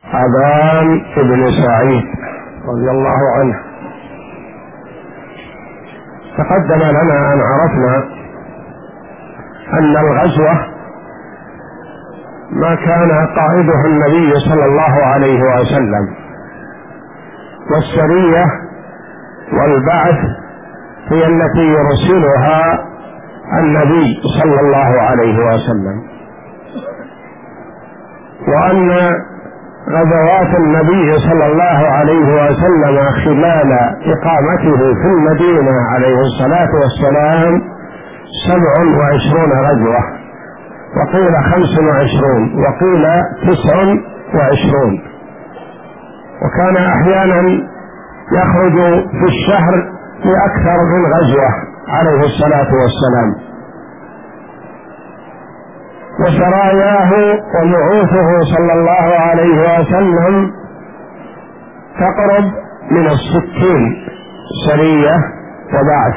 أبان بن سعيد رضي الله عنه. تقدم لنا أن عرفنا أن الغزوة ما كان قائدها النبي صلى الله عليه وسلم، والسرية والبعث هي التي يرسلها النبي صلى الله عليه وسلم، وأن غزوات النبي صلى الله عليه وسلم خلال إقامته في المدينة عليه الصلاة والسلام 27 غزوة، وقيل 25 وقيل 29، وكان أحيانا يخرج في الشهر لأكثر من غزوة عليه الصلاة والسلام. وسراياه وبعوثه صلى الله عليه وسلم تقرب من 60 سرية وبعث.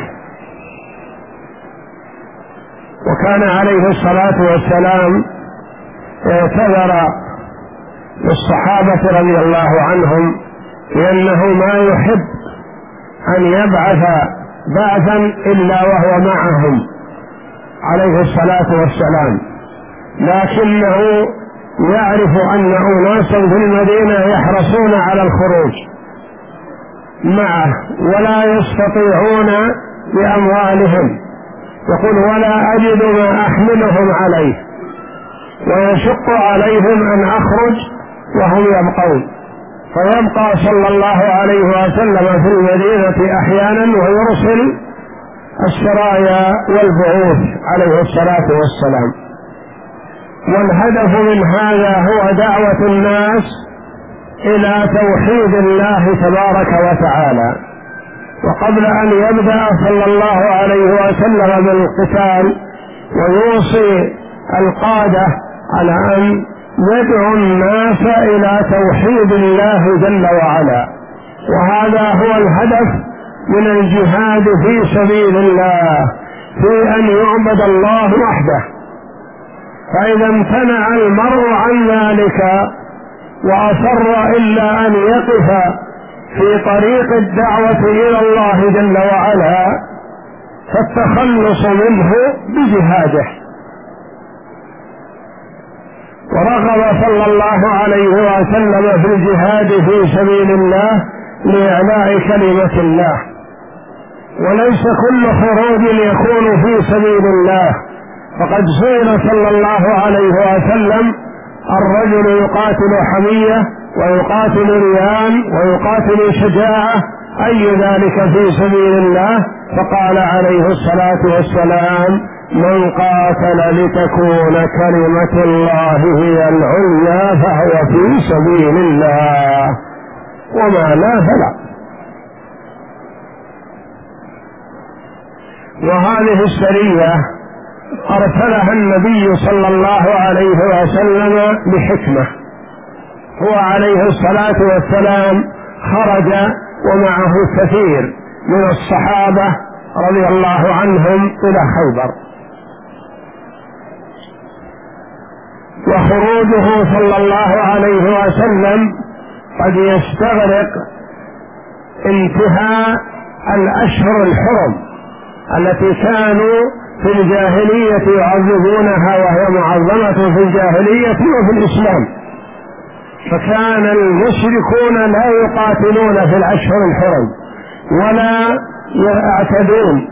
وكان عليه الصلاة والسلام اعتذر للصحابة رضي الله عنهم لأنه ما يحب أن يبعث بعثا إلا وهو معهم عليه الصلاة والسلام، لكنه يعرف أن أناسا في المدينة يحرصون على الخروج معه ولا يستطيعون بأموالهم، يقول ولا أجد ما أحملهم عليه، ويشق عليهم أن أخرج وهم يبقون، فيبقى صلى الله عليه وسلم في المدينة أحيانا ويرسل السرايا والبعوث عليه الصلاة والسلام. والهدف من هذا هو دعوة الناس إلى توحيد الله تبارك وتعالى. وقبل أن يبدأ صلى الله عليه وسلم بالقتال ويوصي القادة على أن يدعو الناس إلى توحيد الله جل وعلا، وهذا هو الهدف من الجهاد في سبيل الله، في أن يعبد الله وحده. فإذا امتنع المرء عن ذلك وأصر إلا أن يقف في طريق الدعوة إلى الله جل وعلا فالتخلص منه بجهاده. ورغب صلى الله عليه وسلم في الجهاد في سبيل الله لإعلاء كلمة الله، وليس كل خروج يكون في سبيل الله، فقد سئل صلى الله عليه وسلم الرجل يقاتل حمية ويقاتل ريان ويقاتل شجاعة أي ذلك في سبيل الله؟ فقال عليه الصلاة والسلام من قاتل لتكون كلمة الله هي العليا فهو في سبيل الله، وما لا فلا. وهذه السرية أرسلها النبي صلى الله عليه وسلم بحكمة. هو عليه الصلاة والسلام خرج ومعه كثير من الصحابة رضي الله عنهم إلى خيبر، وخروجه صلى الله عليه وسلم قد يستغرق انتهاء الأشهر الحرم التي كانوا في الجاهلية يعظمونها، وهي معظمة في الجاهلية وفي الإسلام، فكان المشركون لا يقاتلون في الأشهر الحرم ولا يعتدون،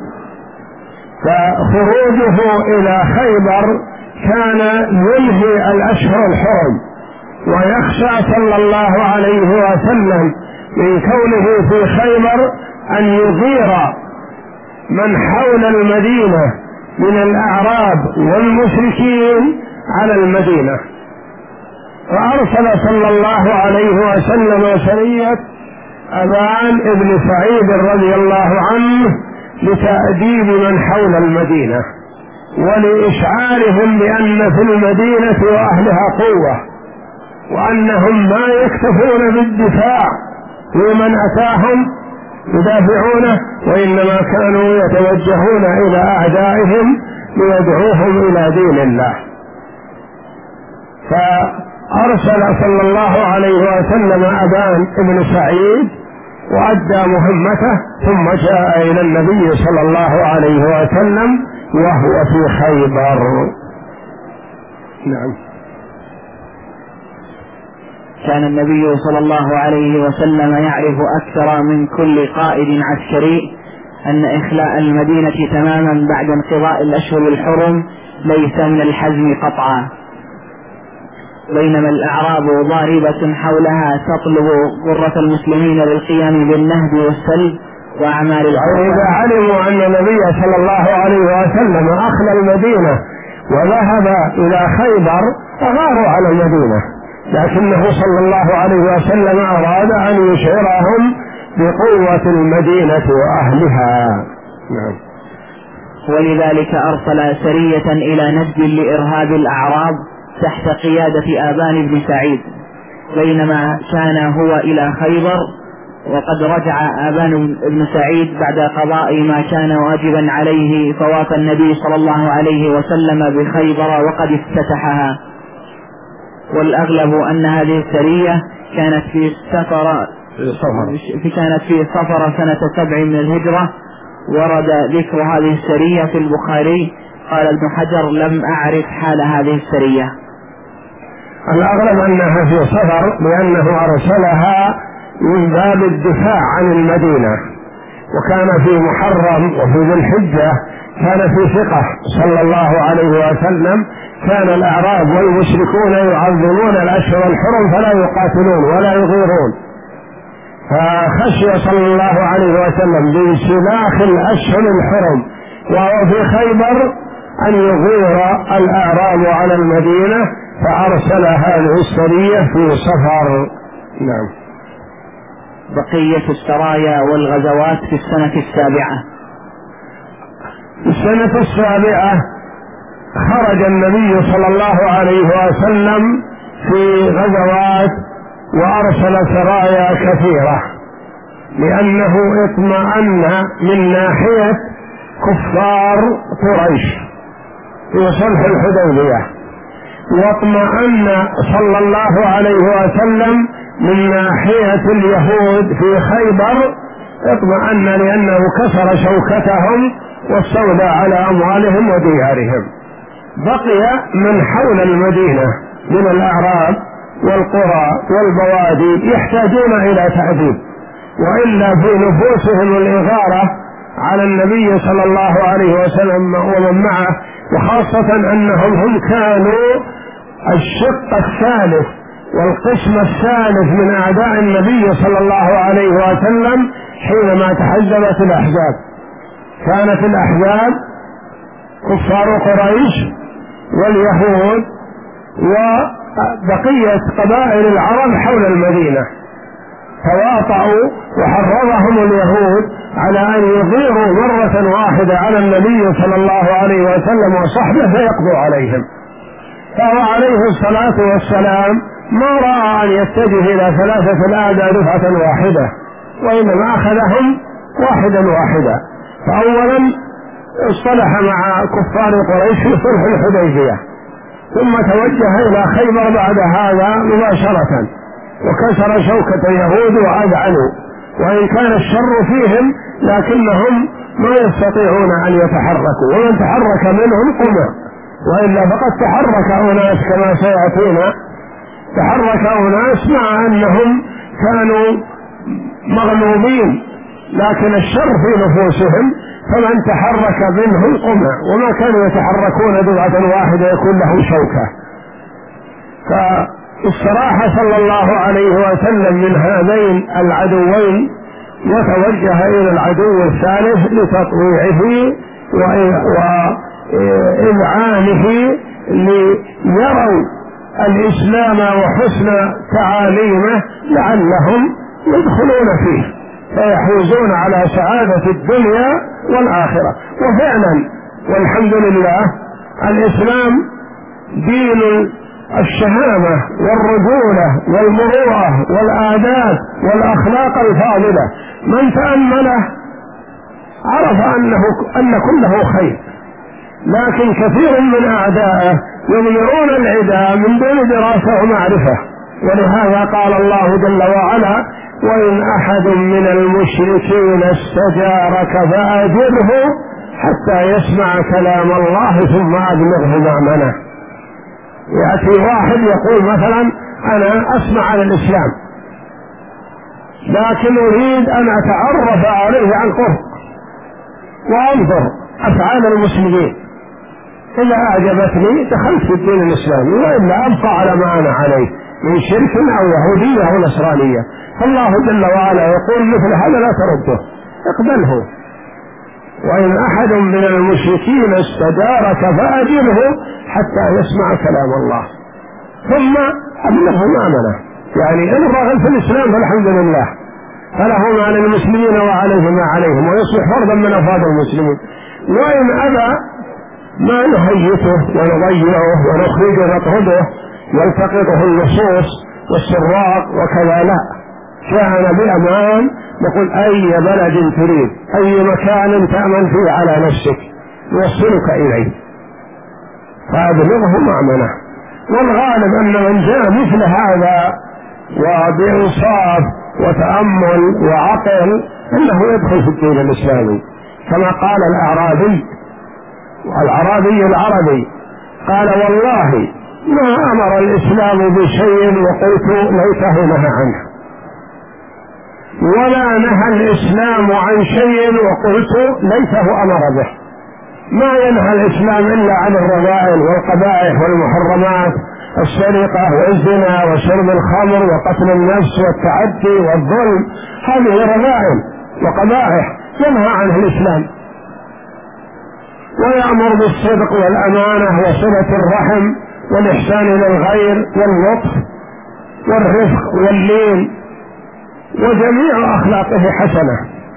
فخروجه إلى خيبر كان ينهي الأشهر الحرم، ويخشى صلى الله عليه وسلم من كونه في خيبر أن يغير من حول المدينة من الأعراب والمشركين على المدينة، فأرسل صلى الله عليه وسلم سرية أبان بن سعيد رضي الله عنه لتأديب من حول المدينة ولإشعارهم بأن في المدينة وأهلها قوة، وأنهم ما يكتفون بالدفاع لمن أتاهم يدافعونه، وإنما كانوا يتوجهون إلى أعدائهم ليدعوهم إلى دين الله. أرسل صلى الله عليه وسلم أبان بن سعيد وأدى مهمته، ثم جاء إلى النبي صلى الله عليه وسلم وهو في خيبر. نعم. كان النبي صلى الله عليه وسلم يعرف أكثر من كل قائد عسكري أن إخلاء المدينة تماما بعد انقضاء الأشهر الحرم ليس من الحزم قطعا، بينما الأعراب ضاربة حولها تطلب غرة المسلمين للقيام بالنهب والسلب وأعمال العروة. إذا علموا أن النبي صلى الله عليه وسلم أخلى المدينة وذهب إلى خيبر أغاروا على المدينة، لكنه صلى الله عليه وسلم أراد أن يشعرهم بقوة المدينة وأهلها. نعم. ولذلك أرسل سرية إلى نجد لإرهاب الأعراب تحت قيادة آبان بن سعيد، بينما كان هو إلى خيبر، وقد رجع آبان بن سعيد بعد قضاء ما كان واجبا عليه، فوافى النبي صلى الله عليه وسلم بخيبر وقد افتتحها. والأغلب أن هذه السرية كانت في صفر سنة 7 من الهجرة. ورد ذكر هذه السرية في البخاري. قال ابن حجر: لم أعرف حال هذه السرية. الأغلب أنها في صفر، لأنه أرسلها من باب الدفاع عن المدينة، وكان في محرم وفي ذي الحجة كان في ثقة صلى الله عليه وسلم، كان الأعراب والمشركون يعظمون الأشهر الحرم فلا يقاتلون ولا يغيرون، فخشي صلى الله عليه وسلم بانسلاخ الأشهر الحرم وهو في خيبر أن يغير الأعراب على المدينة، فأرسل هذه السرية في صفر. نعم. بقية السرايا والغزوات في السنة 7. في السنة 7 خرج النبي صلى الله عليه وسلم في غزوات وأرسل سرايا كثيرة، لأنه اطمأن من ناحية كفار قريش في صلح الحديبية، واطمأن صلى الله عليه وسلم من ناحية اليهود في خيبر، اطمأن لأنه كسر شوكتهم واستولى على أموالهم وديارهم. بقي من حول المدينة من الأعراب والقرى والبوادي يحتاجون إلى تعذيب، وإلا في نفوسهم الإغارة على النبي صلى الله عليه وسلم ومن معه، وخاصة أنهم هم كانوا الشق الثالث والقسم الثالث من أعداء النبي صلى الله عليه وسلم حينما تحزبت الأحزاب. كانت الأحزاب كفار قريش واليهود وبقية قبائل العرب حول المدينة، فواطؤوا وحرضهم اليهود على أن يغيروا مرة واحدة على النبي صلى الله عليه وسلم وصحبه فيقضوا عليهم، فهو عليه الصلاة والسلام ما رأى أن يتجه إلى 3 الأعداء دفعة واحدة، وإنما أخذهم واحدا. فأولا اصطلح مع كفار قريش في صلح الحديبية، ثم توجه إلى خيبر بعد هذا مباشرة، وكسر شوكة اليهود وأذعنوا، وإن كان الشر فيهم لكنهم ما يستطيعون أن يتحركوا، ومن تحرك منهم قمع، وإلا فقد تحرك أناس كما سيأتينا، تحرك أناس مع أنهم كانوا مغلوبين لكن الشر في نفوسهم، فمن تحرك منهم قمع، وما كانوا يتحركون دفعة واحدة يكون له شوكة. فاستراح صلى الله عليه وسلم من هذين العدوين وتوجه إلى العدو الثالث لتطويعه وإذعانه ليروا الإسلام وحسن تعاليمه لعلهم يدخلون فيه فيحوزون على سعادة الدنيا والآخرة. وفعلا والحمد لله الإسلام دين الشهامة والرجولة والمروءة والآداب والأخلاق الفاضلة، من تأمله عرف أن كله خير، لكن كثير من أعدائه يضيعون العداء من دون دراسة ومعرفة. ولهذا قال الله جل وعلا: وإن أحد من المشركين استجارك فأجره حتى يسمع كلام الله ثم أبلغه مأمنه. يأتي واحد يقول مثلا: أنا أسمع عن الإسلام لكن أريد أن أتعرف عليه عن قرب وأنظر أفعال المسلمين، إذا أعجبتني دخلت في الدين الإسلامي، وإلا أبقى على ما أنا عليه من شرك أو يهودية أو نصرانية. فالله جل وعلا يقول: مثل هذا لا ترده، اقبله. وإن أحد من المشركين استجارك فأجره حتى يسمع كلام الله ثم أبلغه مأمنه. يعني إن رغب في الإسلام فالحمد لله، فله ما للمسلمين وعليه ما عليهم، ويصبح فردا من أفراد المسلمين. وإن أبى ما نهيته ونضيعه ونخرجه نطرده يلتقطه اللصوص والسراق وكذا، لا، كان بأمان نقول: أي بلد تريد، أي مكان تأمن فيه على نفسك يوصلك إليه، فأبلغه مأمنه. والغالب أن من جاء مثل هذا وبإنصاف وتأمل وعقل أنه يدخل في الدين الإسلامي، كما قال الأعرابي العربي قال: والله ما أمر الإسلام بشيء وقلت ليته نهى عنه، ولا نهى الإسلام عن شيء وقلت ليته أمر به. ما ينهى الإسلام إلا عن الرذائل والقبائح والمحرمات، السرقة والزنا وشرب الخمر وقتل النفس والتعدي والظلم، هذه رذائل وقبائح ينهى عنها الإسلام. ويأمر بالصدق والأمانة وصلة الرحم والإحسان إلى الغير واللطف والرفق واللين، وجميع أخلاقه حسنة.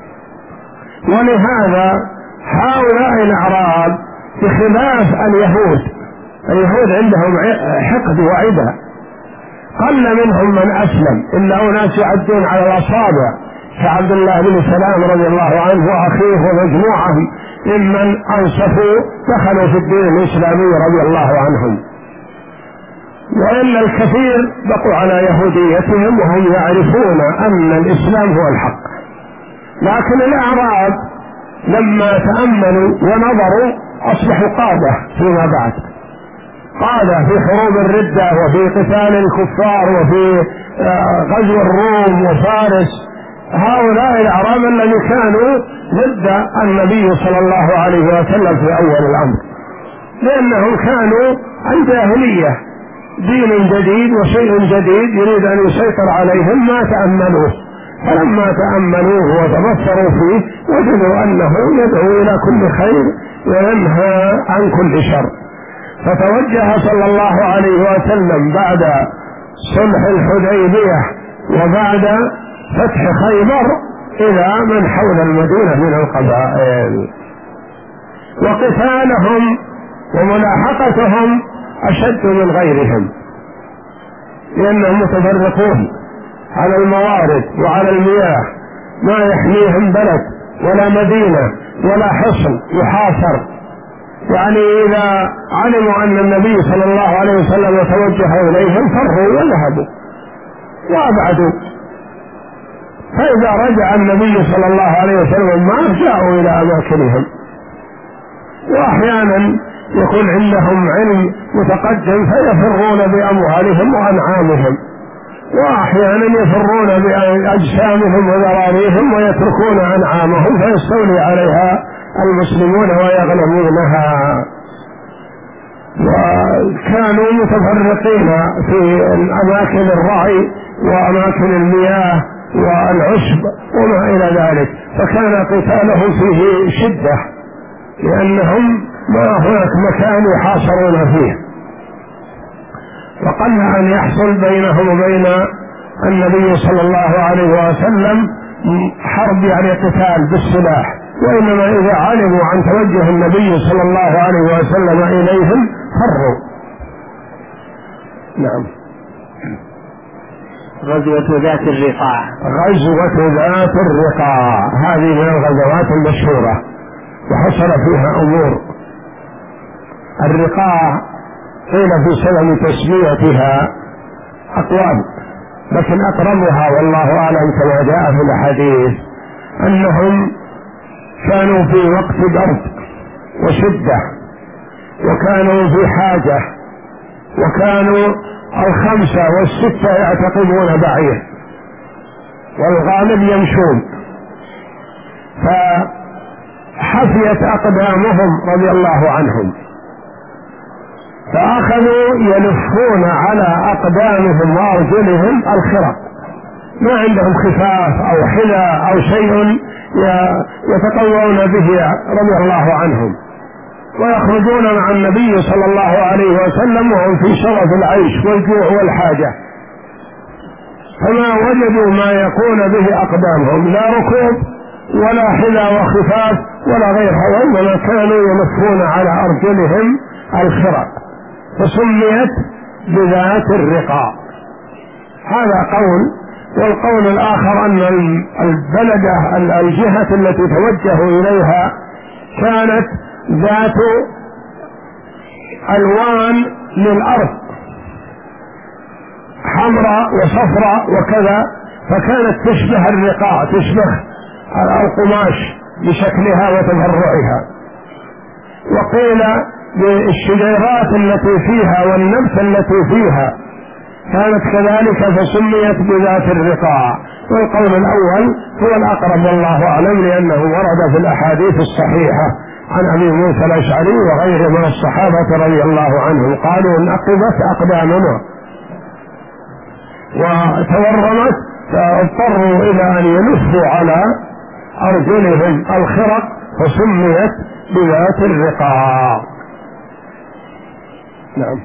ولهذا هؤلاء الأعراب بخلاف اليهود عندهم حقد وعدة، قل منهم من أسلم إلا أناس يعدون على الأصابع كعبد الله بن سلام رضي الله عنه وأخيه ومجموعة ممن أنصفوا دخلوا في الدين الإسلامي رضي الله عنهم، وإلا الكثير بقوا على يهوديتهم وهم يعرفون أن الإسلام هو الحق. لكن الأعراب لما تأملوا ونظروا أصبحوا قادة فيما بعد، قادة في حروب الردة وفي قتال الكفار وفي غزو الروم وفارس. هؤلاء الأعراب الذين كانوا ضد النبي صلى الله عليه وسلم في أول الأمر، لأنهم كانوا عن جاهلية، دين جديد وشيء جديد يريد أن يسيطر عليهم، ما تأملوه. فلما تأملوه وتبصروا فيه وجدوا أنه يدعو إلى كل خير وينهى عن كل شر. فتوجه صلى الله عليه وسلم بعد صلح الحديبية وبعد فتح خيبر إلى من حول المدينة من القبائل، وقتالهم وملاحقتهم أشد من غيرهم، لأنهم متفرقون على الموارد وعلى المياه، ما يحميهم بلد ولا مدينة ولا حصن يحاصر. يعني إذا علموا أن النبي صلى الله عليه وسلم توجه إليهم فروا وذهبوا وأبعدوا، فإذا رجع النبي صلى الله عليه وسلم ما جاءوا إلى أماكنهم. وأحيانا يكون عندهم علم متقدم فيفرون بأموالهم وأنعامهم، وأحيانا يفرون بأجسامهم وذراريهم ويتركون أنعامهم فيستولي عليها المسلمون ويغنمونها. وكانوا متفرقين في أماكن الرعي وأماكن المياه والعشب وما إلى ذلك، فكان قتالهم فيه شدة لأنهم ما هناك مكان يحاصرون فيه. وقل أن يحصل بينهم وبين النبي صلى الله عليه وسلم حرب، يعني قتال بالسلاح، وإنما إذا علموا عن توجه النبي صلى الله عليه وسلم إليهم فروا. نعم. غزوة ذات الرقاع. غزوة ذات الرقاع هذه من الغزوات المشهورة وحصل فيها أمور الرقاع قيل في سبب تسميتها أقوال، لكن أقربها والله أعلم كما جاء في الحديث أنهم كانوا في وقت برد وشدة، وكانوا في حاجة، وكانوا 5 و6 يعتقبون بعير والغالب يمشون، فحفيت أقدامهم رضي الله عنهم، فأخذوا يلفون على أقدامهم وأرجلهم الخرق، ما عندهم خفاف أو حذاء أو شيء يتقوون به رضي الله عنهم، ويخرجون مع النبي صلى الله عليه وسلم وهم في شرف العيش والجوع والحاجة، فما وجدوا ما يكون به أقدامهم، لا ركوب ولا حذاء وخفاف ولا غيرها، وإنما كانوا يلفون على أرجلهم الخرق، فسميت بذات الرقاع. هذا قول. والقول الآخر أن البلدة الجهة التي توجهوا إليها كانت ذات ألوان للأرض، حمراء وصفراء وكذا، فكانت تشبه الرقاع، تشبه القماش بشكلها وتفرعها. وقيل بالشجيرات التي فيها والنبت التي فيها كانت كذلك فسميت بذات الرقاع. والقول الأول هو الأقرب والله أعلم، لأنه ورد في الأحاديث الصحيحة عن أبي موسى الأشعري وغيره من الصحابة رضي الله عنهم قالوا انعقدت أقدامنا وتورمت، فاضطروا إلى أن يلفوا على أرجلهم الخرق، فسميت بذات الرقاع. نعم.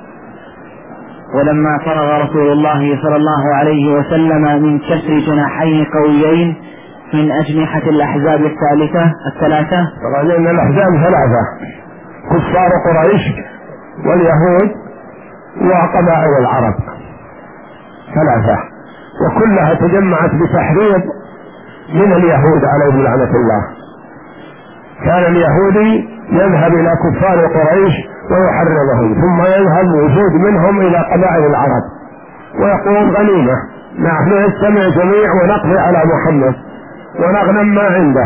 ولما فرغ رسول الله صلى الله عليه وسلم من كسر جناحين قويين من أجنحة الأحزاب الثلاثة، لأن الأحزاب 3: كفار قريش واليهود وقبائل العرب 3، وكلها تجمعت بتحريض من اليهود عليهم لعنة الله. كان اليهودي يذهب إلى كفار قريش ويحرضهم، ثم يذهب وجود منهم إلى قبائل العرب ويقول غنيمة، نحن نجتمع جميع ونقضي على محمد ونغنم ما عنده.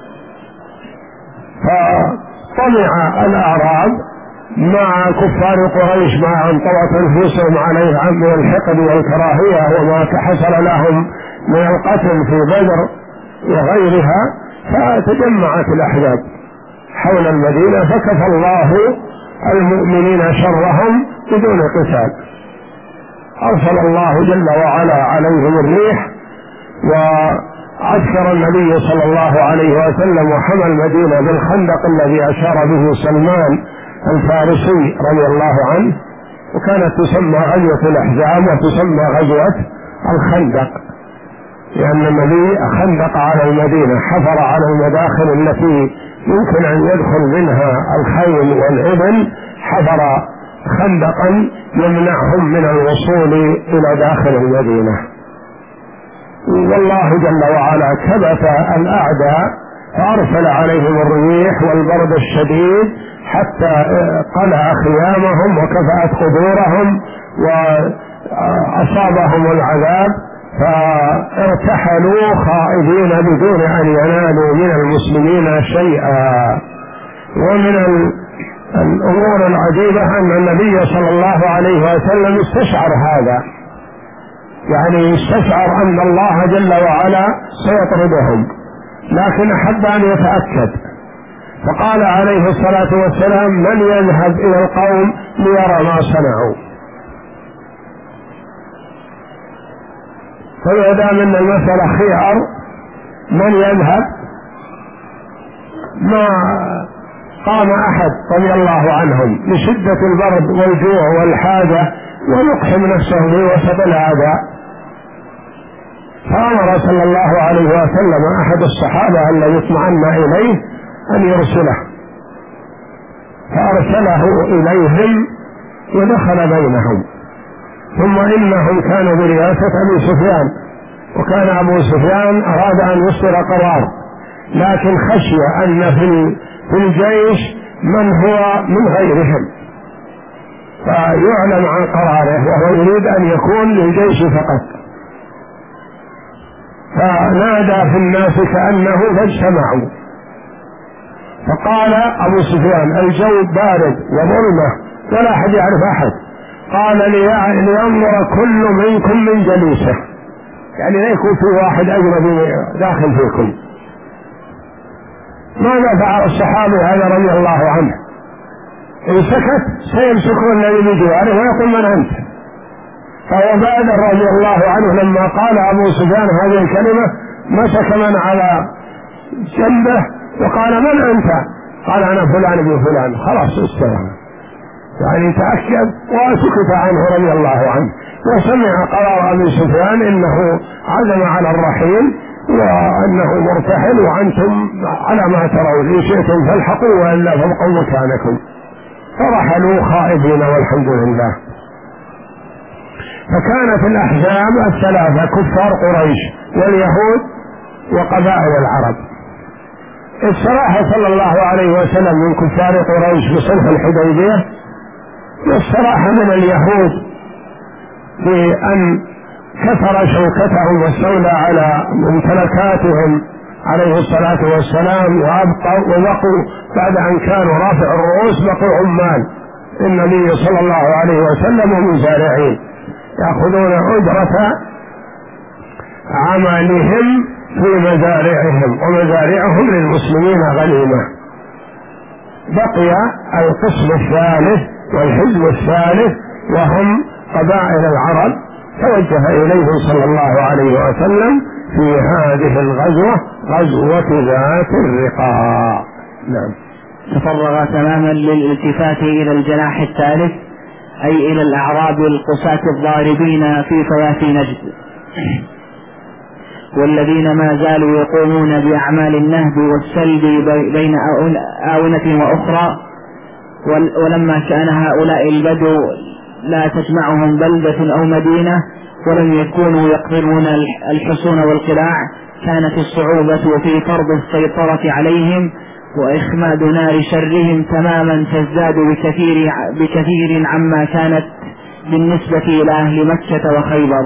فطمع الأعراب مع كفار قريش مع أن طوت نفوسهم عليه من الحقد والكراهية وما حصل لهم من القتل في بدر وغيرها، فتجمعت الأحزاب حول المدينة، فكفى الله المؤمنين شرهم بدون قتال. أرسل الله جل وعلا عليهم الريح، وعسكر النبي صلى الله عليه وسلم وحمى المدينة بالخندق الذي أشار به سلمان الفارسي رضي الله عنه، وكانت تسمى غزوة الأحزاب وتسمى غزوة الخندق، لأن النبي خندق على المدينة، حفر على المداخل التي يمكن أن يدخل منها الخيل والإبل، حفر خندقا يمنعهم من الوصول إلى داخل المدينة. والله جل وعلا كبت الأعداء فأرسل عليهم الريح والبرد الشديد حتى قلع خيامهم وكفأت قدورهم وأصابهم العذاب، فارتحلوا خائبين بدون أن ينالوا من المسلمين شيئا. ومن الأمور العجيبة أن النبي صلى الله عليه وسلم استشعر هذا، يعني استشعر أن الله جل وعلا سيطردهم، لكن أحب أن يتأكد، فقال عليه الصلاة والسلام: من يذهب إلى القوم ليرى ما صنعوا. فإذا من المسألة خيار من يذهب، ما قام أحد رضي الله عنهم لشدة البرد والجوع والحاجة ويقحم نفسه في وسط الأعداء، فأمر صلى الله عليه وسلم أحد الصحابة الذي اطمأن إليه أن يرسله، فأرسله إليهم ودخل بينهم. ثم إنهم كانوا برئاسة أبي سفيان، وكان أبو سفيان أراد أن يصدر قرار، لكن خشي أن في الجيش من هو من غيرهم، فيعلم عن قراره، وهو يريد أن يكون للجيش فقط. فنادى في الناس كأنه فاجتمعوا، فقال أبو سفيان: الجو بارد وظلمة ولا أحد يعرف أحد، قال لينظر كل منكم من جليسه، يعني لا يكون في واحد أجنبي داخل فيكم. ماذا فعل الصحابي هذا رضي الله عنه؟ إن سكت سيمسكون الذي بجواره ويقول: من أنت؟ فهو بادر رضي الله عنه لما قال أبو سفيان هذه الكلمة مسك من على جنبه وقال: من أنت؟ قال: أنا فلان بن فلان. خلاص استوى، يعني تأكد وسكت عنه رضي الله عنه. وسمع قرار أبي سفيان إنه عزم على الرحيل وأنه مرتحل، وأنتم على ما ترون إن شئتم فالحقوا وإلا فابقوا مكانكم. فرحلوا خائبين والحمد لله. فكانت الأحزاب الثلاثة كفار قريش واليهود وقبائل العرب. استراح صلى الله عليه وسلم من كفار قريش بصلح الحديبية، واستراح من اليهود بأن كسر شوكتهم واستولى على ممتلكاتهم عليه الصلاة والسلام، وبقوا بعد أن كانوا رافع الرؤوس بقوا عمال النبي صلى الله عليه وسلم ومزارعين يأخذون أجرة عملهم في مزارعهم، ومزارعهم للمسلمين غنيمة. بقي القسم الثالث والحزب الثالث وهم قبائل العرب، توجه إليهم صلى الله عليه وسلم في هذه الغزوة، غزوة ذات الرقاع. نعم. تفرغ تماما للالتفات إلى الجناح الثالث، أي إلى الأعراب القساة الضاربين في فيافي نجد، والذين ما زالوا يقومون بأعمال النهب والسلب بين آونة وأخرى. ولما كان هؤلاء البدو لا تجمعهم بلدة أو مدينة ولم يكونوا يقدرون الحصون والقلاع، كانت الصعوبة في فرض السيطرة عليهم وإخماد نار شرهم تماما تزداد بكثير عما كانت بالنسبة إلى أهل مكة وخيبر.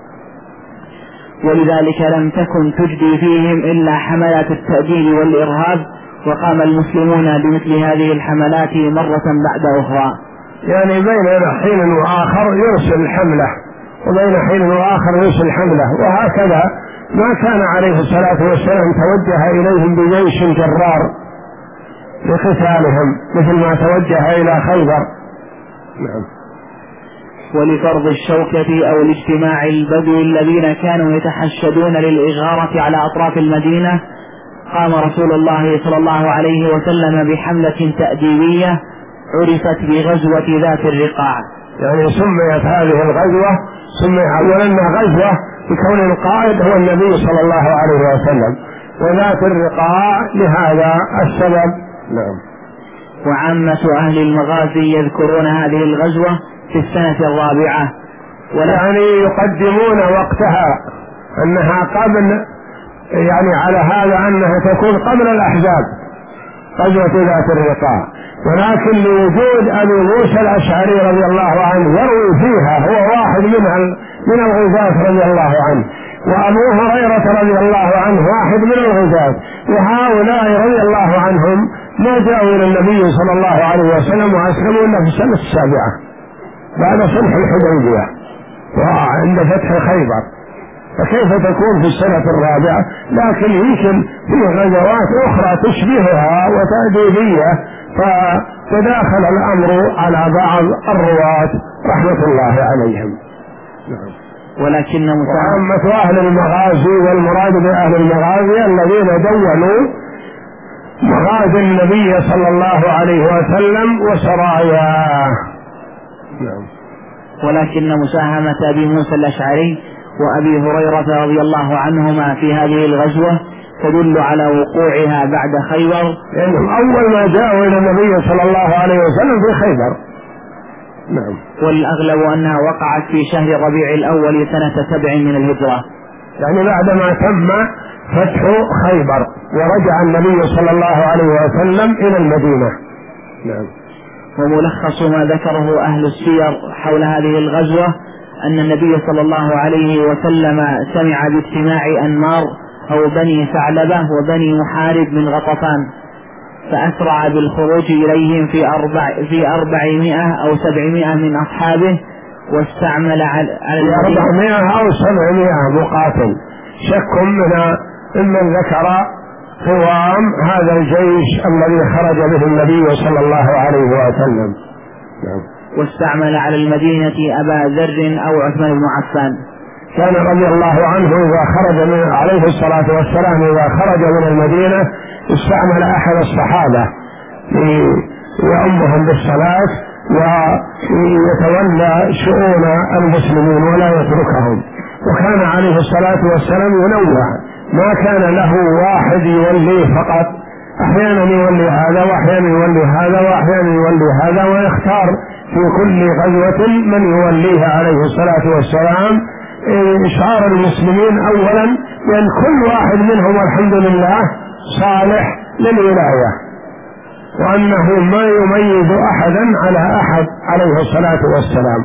ولذلك لم تكن تجدي فيهم إلا حملات التأديب والإرهاب، وقام المسلمون بمثل هذه الحملات مرة بعد أخرى. يعني بين حين وآخر يرسل حملة، وبين حين وآخر يرسل حملة، وهكذا ما كان عليه الصلاة والسلام توجه إليهم بجيش جرار لقتالهم مثل ما توجه إلى خيبر. نعم. ولفرض الشوكة أو الاجتماع البدو الذين كانوا يتحشدون للإغارة على أطراف المدينة، قام رسول الله صلى الله عليه وسلم بحملة تأديبية عرفت بغزوة ذات الرقاع. يعني سميت هذه الغزوة أولا غزوة بكون القائد هو النبي صلى الله عليه وسلم، وذات الرقاع لهذا السبب. نعم. وعامة أهل المغازي يذكرون هذه الغزوة في السنة الرابعة، يعني يقدمون وقتها أنها قبل، يعني على هذا أنها تكون قبل الأحزاب غزوة ذات الرقاع، ولكن لوجود أبي موسى الأشعري رضي الله عنه يروي فيها، هو واحد من الغزاة رضي الله عنه، وأبو هريرة رضي الله عنه واحد من الغزاة، وهؤلاء رضي الله عنهم ما جاءوا إلى النبي صلى الله عليه وسلم وأسلموا إلا في السنة السابعة بعد صلح الحديبية وعند فتح خيبر، فكيف تكون في السنة الرابعة؟ لكن يمكن في غزوات أخرى تشبهها وتأديبية، فتداخل الأمر على بعض الرواة رحمة الله عليهم. نعم. ولكن وعامة أهل المغازي، والمراد بأهل المغازي الذين دونوا مغازي النبي صلى الله عليه وسلم وسراياه. نعم. ولكن مساهمة أبي موسى الأشعري وأبي هريرة رضي الله عنهما في هذه الغزوة تدل على وقوعها بعد خيبر، لأنهم أول ما جاءوا إلى النبي صلى الله عليه وسلم في خيبر. نعم. والأغلب أنها وقعت في شهر ربيع الأول سنة 7 من الهجرة، يعني بعدما تم فتح خيبر ورجع النبي صلى الله عليه وسلم إلى المدينة. نعم. وملخص ما ذكره أهل السير حول هذه الغزوة أن النبي صلى الله عليه وسلم سمع باجتماع أنمار أو بني ثعلبة وبني محارب من غطفان، فأسرع بالخروج إليهم في 400 أو 700 من أصحابه، واستعمل على 400 أو 700 مقاتل، شك ممن ذكر قوام هذا الجيش الذي خرج به النبي صلى الله عليه وسلم. واستعمل على المدينة أبا ذر أو عثمان بن عفان. كان رضي الله عنه إذا خرج عليه الصلاة والسلام إذا خرج من المدينة استعمل أحد الصحابة ليؤمهم بالصلاة ويتولى شؤون المسلمين ولا يتركهم. وكان عليه الصلاة والسلام ينوع، ما كان له واحد يوليه فقط، أحيانا يولي هذا وأحيانا يولي هذا وأحيانا يولي هذا، ويختار في كل غزوة من يوليه عليه الصلاة والسلام إشعار المسلمين أولا بأن كل واحد منهم الحمد لله صالح للولاية، وأنه ما يميز أحدا على أحد عليه الصلاة والسلام.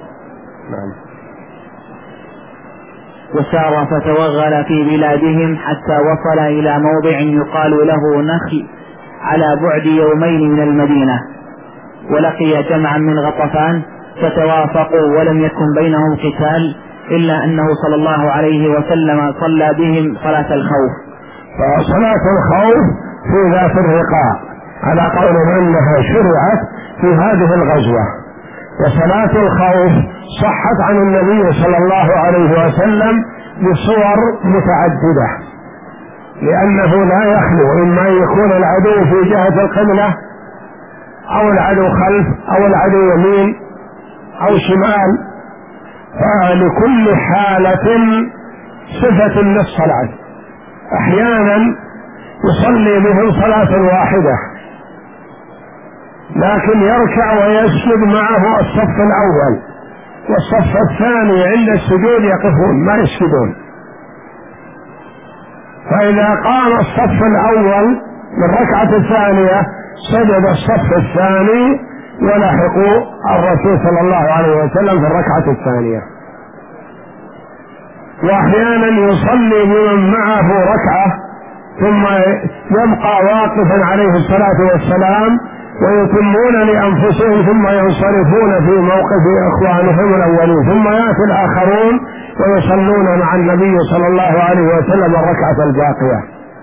وسار فتوغل في بلادهم حتى وصل إلى موضع يقال له نخل على بعد يومين من المدينة، ولقي جمعا من غطفان فتوافقوا ولم يكن بينهم قتال، إلا أنه صلى الله عليه وسلم صلى بهم صلاة الخوف. فصلاة الخوف في ذات الرقاع على قول أنها شرعت في هذه الغزوة. وصلاة الخوف صحت عن النبي صلى الله عليه وسلم بصور متعددة، لأنه لا يخلو إما يكون العدو في جهة القبلة أو العدو خلف أو العدو يمين أو شمال، فلكل حالة صفة للصلاة. أحيانا يصلي بهم صلاة واحدة لكن يركع ويسجد معه الصف الأول والصف الثاني عند السجود يقفون ما يسجدون، فإذا قام الصف الأول من الركعة الثانية سجد الصف الثاني ولحقوا الرسول صلى الله عليه وسلم في الركعة الثانية. وأحيانا يصلي بمن معه ركعة ثم يبقى واقفا عليه الصلاة والسلام ويتمون لأنفسهم ثم ينصرفون في موقف إخوانهم الأولين، ثم يأتي الآخرون ويصلون مع النبي صلى الله عليه وسلم الركعة الباقية.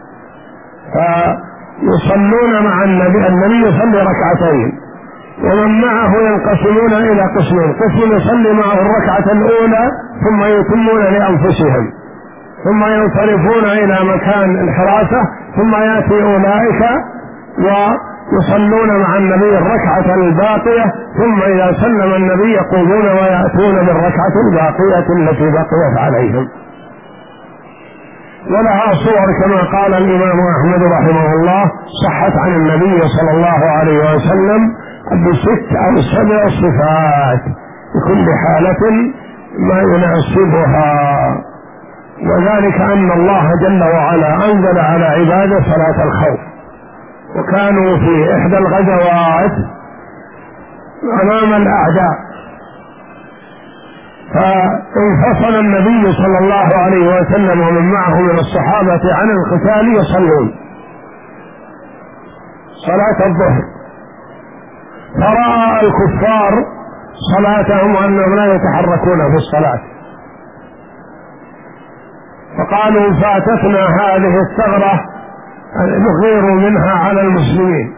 فيصلون مع النبي يصلي ركعتين ومن معه ينقسمون إلى قسمين، قسم يصلي معه الركعة الأولى ثم يتمون لأنفسهم ثم ينصرفون إلى مكان الحراسة، ثم يأتي أولئك ويصلون مع النبي الركعة الباقية، ثم إذا سلم النبي يقومون ويأتون بالركعة الباقية التي بقيت عليهم. ولها صور كما قال الإمام أحمد رحمه الله صحت عن النبي صلى الله عليه وسلم ب6 أو 7 صفات بكل حالة ما يناسبها، وذلك أن الله جل وعلا أنزل على عباده صلاة الخوف، وكانوا في إحدى الغزوات أمام الأعداء فانفصل النبي صلى الله عليه وسلم ومن معه من الصحابة عن القتال يصلون صلاة الظهر، فرأى الكفار صلاتهم وأنهم لا يتحركون في الصلاة، فقالوا فاتتنا هذه الثغرة نغير منها على المسلمين،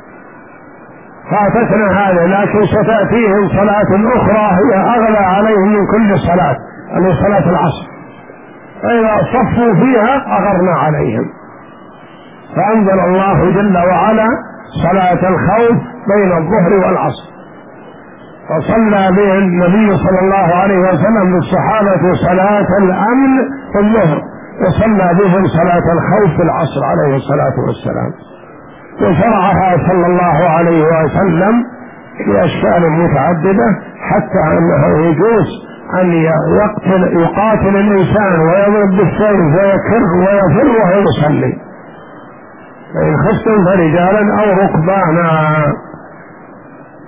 فاتتنا هذا، لكن ستأتيهم صلاة أخرى هي أغلى عليهم من كل صلاة، يعني صلاة العصر، فإذا صفوا فيها أغرنا عليهم، فأنزل الله جل وعلا صلاة الخوف بين الظهر والعصر، فصلى به النبي صلى الله عليه وسلم بالصحابة صلاة الأمن في الظهر، وصلى بهم صلاة الخوف في العصر عليه الصلاة والسلام، وشرعها صلى الله عليه وسلم بأشكال متعددة، حتى أنه يجوز أن يقاتل الإنسان ويضرب بالسيف ويفر وهو يصلي، فإن خفتم فرجالا أو ركبانا،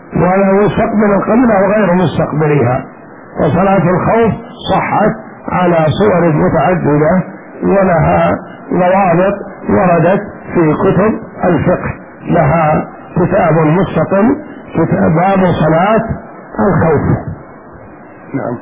ولا يستقبل القبلة وغير مستقبلها. وصلاة الخوف صحت على صور متعددة ولها ضوابط وردت في كتب الفقه، لها كتاب مستقل باب صلاة الخوف. نعم.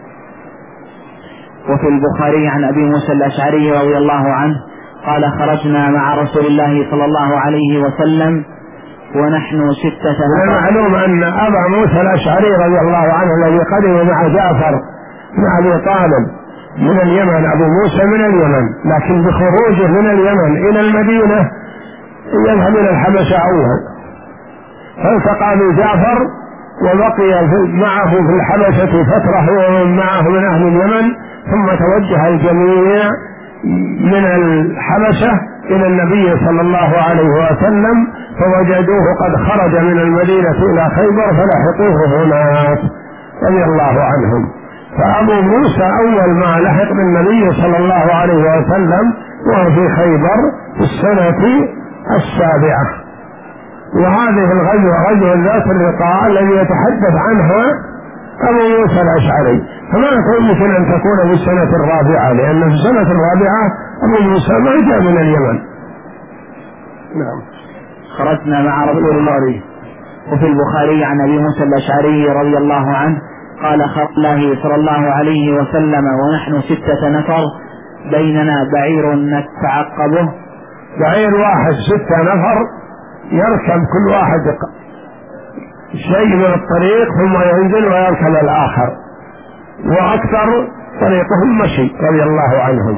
وفي البخاري عن أبي موسى الأشعري رضي الله عنه قال خرجنا مع رسول الله صلى الله عليه وسلم ونحن 6 نفر. المعلوم أن أبا موسى الأشعري رضي الله عنه الذي قدم مع جعفر بن أبي طالب من اليمن، أبو موسى من اليمن، لكن بخروجه من اليمن إلى المدينة يذهب إلى الحبشة أول، فالتقى بجعفر وبقي معه في الحبشة فترة هو ومن معه من أهل اليمن، ثم توجه الجميع من الحبشة إلى النبي صلى الله عليه وسلم، فوجدوه قد خرج من المدينة إلى خيبر فلحقوه هناك رضي الله عنهم. فأبو موسى أول ما لحق بالنبي صلى الله عليه وسلم وهو في خيبر في السنة 7. وهذه الغزوة غزوة ذات الرقاع الذي يتحدث عنها أبو موسى الأشعري، فما يمكن أن تكون في السنة 4 لأن في السنة 4 أبو موسى ما جاء من اليمن. نعم. خرجنا مع رسول الله. وفي البخاري عن أبي موسى الأشعري رضي الله عنه قال خرج الله صلى الله عليه وسلم ونحن 6 نفر بيننا بعير نتعقبه. بعير واحد 6 نفر يركب كل واحد شيء من الطريق ثم ينزل ويركب الآخر، وأكثر طريقهم مشي رضي الله عنهم.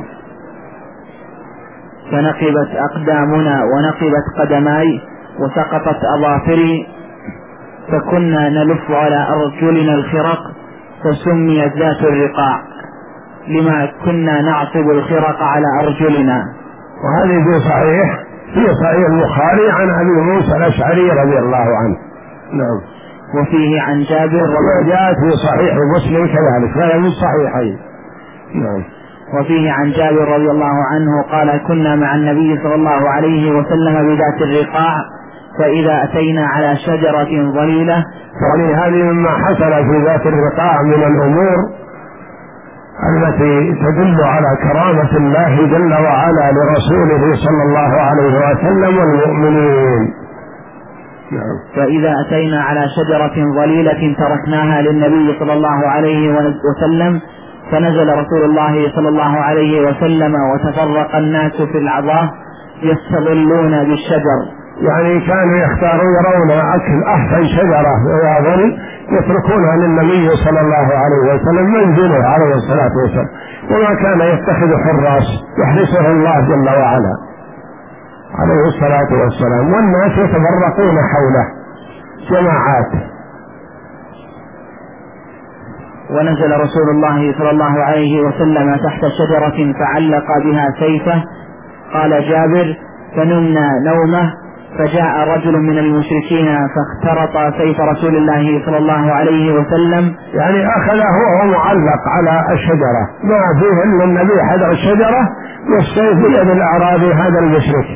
فنقبت أقدامنا ونقبت قدماي وسقطت أظافري، فكنا نلف على أرجلنا الخرق فسميت ذات الرقاع لما كنا نعصب الخرق على أرجلنا. وهذه في صحيح البخاري عن أبي موسى الأشعري رضي الله عنه. نعم. وفيه عن جابر وجاءت في صحيح مسلم كذلك فهي من صحيحين. نعم. وفيه عن جابر رضي الله عنه قال كنا مع النبي صلى الله عليه وسلم بذات الرقاع فإذا أتينا على شجرة ظليلة. يعني هذه مما حصل في ذات الرقاع من الأمور التي تدل على كرامة الله جل وعلا لرسوله صلى الله عليه وسلم والمؤمنين. نعم. فإذا أتينا على شجرة ظليلة تركناها للنبي صلى الله عليه وسلم فنزل رسول الله صلى الله عليه وسلم وتفرق الناس في العظاه يستظلون بالشجر. يعني كانوا يرون أحسن شجرة وظل يتركونها للنبي صلى الله عليه وسلم منزله عليه الصلاة والسلام، وما كان يتخذ حراس يحرسه الله جل وعلا عليه الصلاة والسلام، والناس يتفرقون حوله جماعات. ونزل رسول الله صلى الله عليه وسلم تحت شجرة فعلق بها سيفه. قال جابر فنمنا نومه فجاء رجل من المشركين فاخترط سيف رسول الله صلى الله عليه وسلم، يعني أخذه وهو معلق على الشجرة ما فيه إلا النبي حذر الشجرة والسيف بيد الأعرابي هذا المشرك.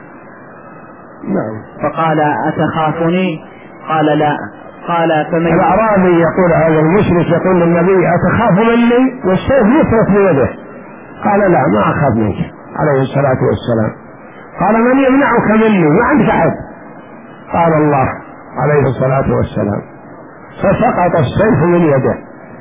نعم. فقال أتخافني؟ قال لا. قال فمن الأعرابي يقول هذا المشرك يقول للنبي أتخاف مني والسيف يترك بيده؟ قال لا ما أخاف منك عليه الصلاة والسلام. قال من يمنعك مني؟ ما عندك أحد. قال الله عليه الصلاة والسلام، فسقط السيف من يده.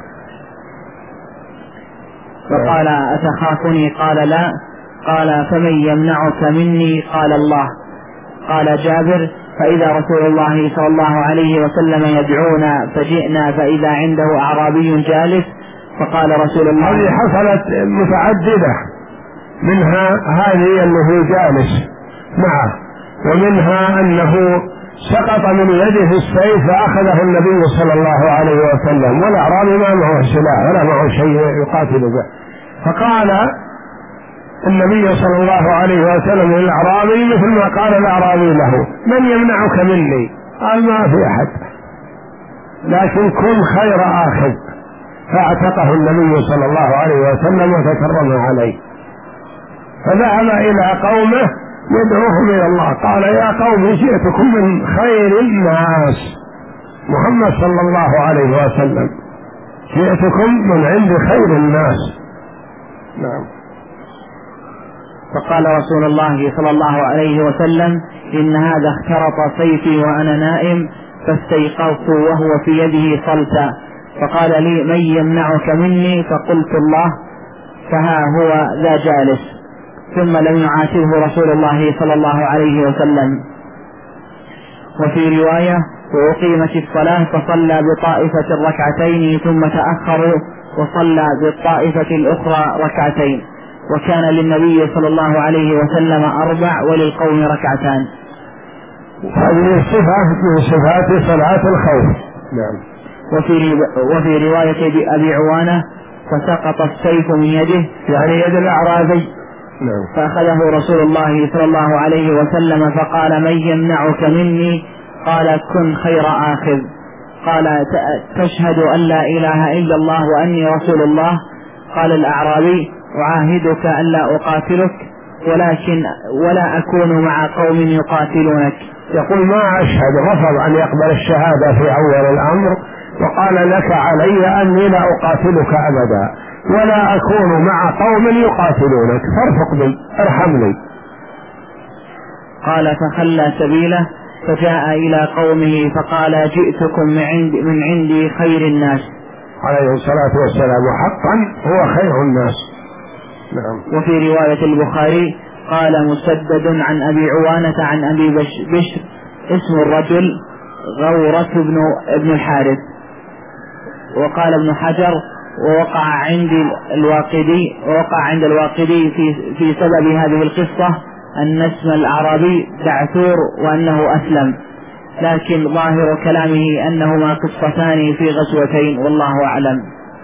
فقال أتخافني؟ قال لا. قال فمن يمنعك مني؟ قال الله. قال جابر فإذا رسول الله صلى الله عليه وسلم يدعونا فجئنا فإذا عنده أعرابي جالس فقال رسول الله. هذه حصلت متعددة، منها هذه أنه جالس معه، ومنها أنه سقط من يده السيف فأخذه النبي صلى الله عليه وسلم، والأعرابي ما معه سلاح ولا معه شيء يقاتل به، فقال النبي صلى الله عليه وسلم للأعرابي مثل ما قال الأعرابي له من يمنعك مني؟ قال ما في أحد لكن كن خير آخذ، فاعتقه النبي صلى الله عليه وسلم وتكرم عليه. فذهب إلى قومه يدعوهم إلى الله، قال يا قوم جئتكم من خير الناس محمد صلى الله عليه وسلم: جئتكم من عند خير الناس. نعم. فقال رسول الله صلى الله عليه وسلم: إن هذا اخترط سيفي وأنا نائم فاستيقظت وهو في يده صلتا، فقال لي: من يمنعك مني؟ فقلت: الله، فها هو ذا جالس. ثم لم يعاتبه رسول الله صلى الله عليه وسلم. وفي رواية: وأقيمت الصلاة فصلى بطائفة الركعتين ثم تأخروا وصلى بالطائفة الأخرى ركعتين، وكان للنبي صلى الله عليه وسلم 4 وللقوم ركعتان. هذه صفة من صفات صلاة الخوف. نعم. وفي رواية أبي عوانة: فسقط السيف من يده، يعني يد الأعرابي. نعم. فأخذه رسول الله صلى الله عليه وسلم فقال: من يمنعك مني؟ قال: كن خير آخذ. قال: تشهد أن لا إله إلا الله وأني رسول الله؟ قال الأعرابي: أعاهدك أن لا أقاتلك ولا أكون مع قوم يقاتلونك. يقول: ما أشهد. رفض أن يقبل الشهادة في أول الأمر، وقال: لك علي أني لا أقاتلك أبدا ولا أكون مع قوم يقاتلونك، فارفق بي، ارحمني. قال: فخلى سبيله فجاء إلى قومه فقال: جئتكم من عندي خير الناس. عليه الصلاة والسلام، حقا هو خير الناس. نعم. وفي رواية البخاري قال مسدد عن أبي عوانة عن أبي بشر: اسم الرجل غورة ابن الحارث. وقال ابن حجر: ووقع عند الواقدي في سبب هذه القصة أن اسم الأعرابي دعثور وأنه أسلم، لكن ظاهر كلامه أنهما قصتان في غزوتين، والله أعلم.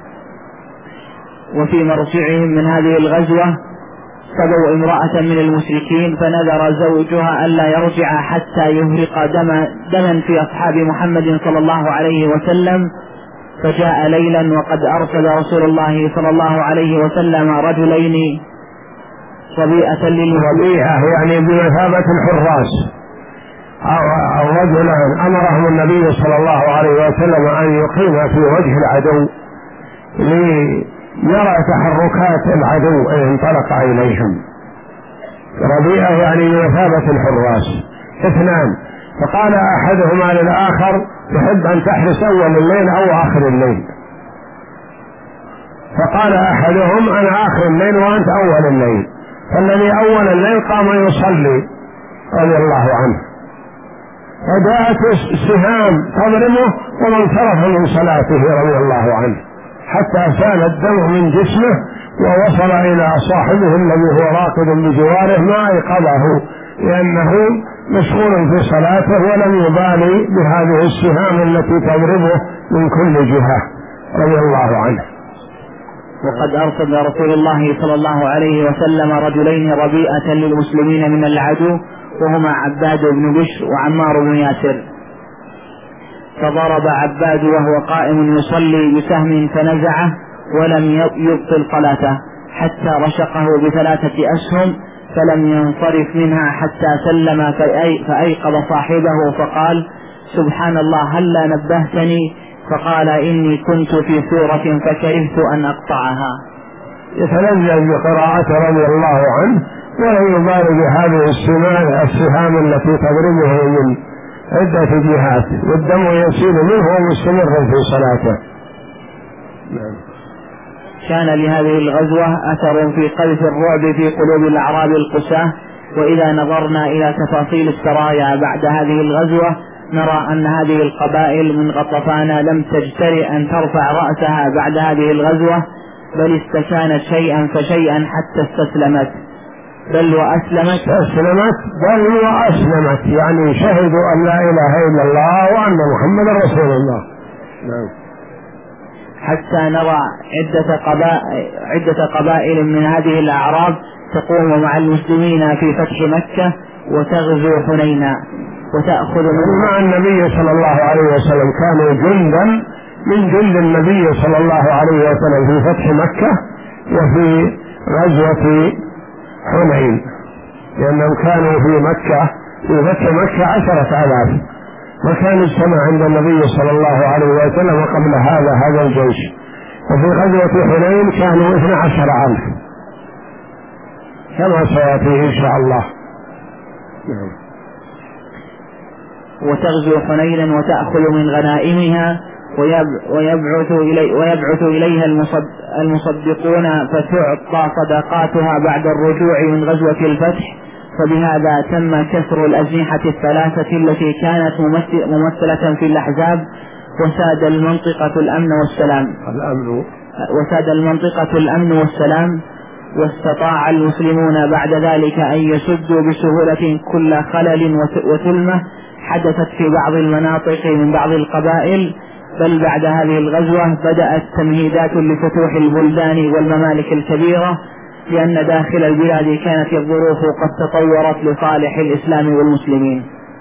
وفي مرجعهم من هذه الغزوة سبوا امرأة من المشركين فنذر زوجها ألا يرجع حتى يهرق دما في أصحاب محمد صلى الله عليه وسلم، فجاء ليلا وقد أرسل رسول الله صلى الله عليه وسلم رجلين ربيئة ربيئة يعني بمثابة الحراس، أو رجلان أمرهم النبي صلى الله عليه وسلم أن يقيم في وجه العدو ليرى تحركات العدو إن انطلق إليهم. ربيئة يعني بمثابة الحراس، 2. فقال أحدهما للآخر: تحب أن تحرس أول الليل أو آخر الليل؟ فقال أحدهم: أنا آخر الليل وأنت أول الليل. فالذي أول الليل قام يصلي رضي الله عنه، فجاءت السهام تضربه وانصرف من صلاته رضي الله عنه حتى سال الدم من جسمه ووصل إلى صاحبه الذي هو راقد بجواره ما أيقظه، لأنه مشغول في صلاته ولم يبالي بهذه السهام التي تضربه من كل جهة رضي الله عنه. وقد أرسل رسول الله صلى الله عليه وسلم رجلين ربيئة للمسلمين من العدو، وهما عباد بن بشر وعمار بن ياسر. فضرب عباد وهو قائم يصلي بسهم فنزعه ولم يبطل صلاته حتى رشقه ب3 أسهم، فلم ينصرف منها حتى سلم فأيقظ صاحبه فقال: سبحان الله، هلا نبهتني؟ فقال: إني كنت في سورة فكرهت أن أقطعها. يتلذذ بقراءة رضي الله عنه ولا يبالي بهذه السهام التي تضربه من عدة جهات والدم يسيل منه ومستمر في صلاته. كان لهذه الغزوة أثر في قذف الرعب في قلوب الأعراب القساة. وإذا نظرنا إلى تفاصيل السرايا بعد هذه الغزوة نرى أن هذه القبائل من غطفان لم تجترئ أن ترفع رأسها بعد هذه الغزوة، بل استكانت شيئا فشيئا حتى استسلمت بل وأسلمت يعني شهدوا أن لا إله إلا الله وأن محمد رسول الله. حتى نرى عدة قبائل من هذه الأعراب تقوم مع المسلمين في فتح مكة وتغزو حنينا وتأخذ مع النبي صلى الله عليه وسلم، كانوا جندا من جند النبي صلى الله عليه وسلم في فتح مكة وفي غزوة حنين، لأنهم كانوا في فتح مكة 10,000 وكان اجتمع عند النبي صلى الله عليه وسلم قبل هذا الجيش. وفي غزوة حنين كانوا 12,000 كما سيأتي إن شاء الله. وتغزو حنينا وتأخذ من غنائمها ويبعث إليها المصدقون فتعطى صدقاتها بعد الرجوع من غزوة الفتح. فبهذا تم كسر الأجنحة الثلاثة التي كانت ممثلة في الأحزاب، وساد المنطقة الأمن والسلام، واستطاع المسلمون بعد ذلك أن يسدوا بسهولة كل خلل وثلمة حدثت في بعض المناطق من بعض القبائل. بل بعد هذه الغزوة بدأت تمهيدات لفتوح البلدان والممالك الكبيرة، لأن داخل البلاد كانت الظروف قد تطورت لصالح الإسلام والمسلمين.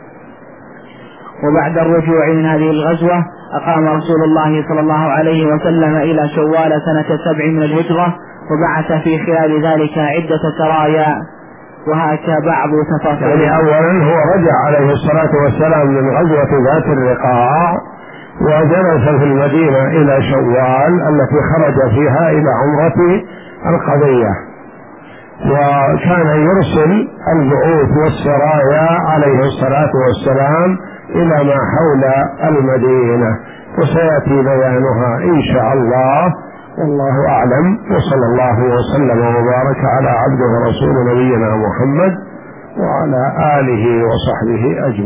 وبعد الرجوع من هذه الغزوة أقام رسول الله صلى الله عليه وسلم إلى شوال سنة 7 من الهجرة، وبعث في خلال ذلك عدة سرايا، وهكذا بعض تفاصيل. يعني أولا هو رجع عليه الصلاة والسلام من غزوة ذات الرقاع وجلس في المدينة إلى شوال التي خرج فيها إلى عمرة القضية، وكان يرسل البعوث والسرايا عليه الصلاة والسلام إلى ما حول المدينة، وسيأتي بيانها إن شاء الله، والله أعلم. وصلى الله وسلم وبارك على عبده ورسول نبينا محمد وعلى آله وصحبه أجمعين.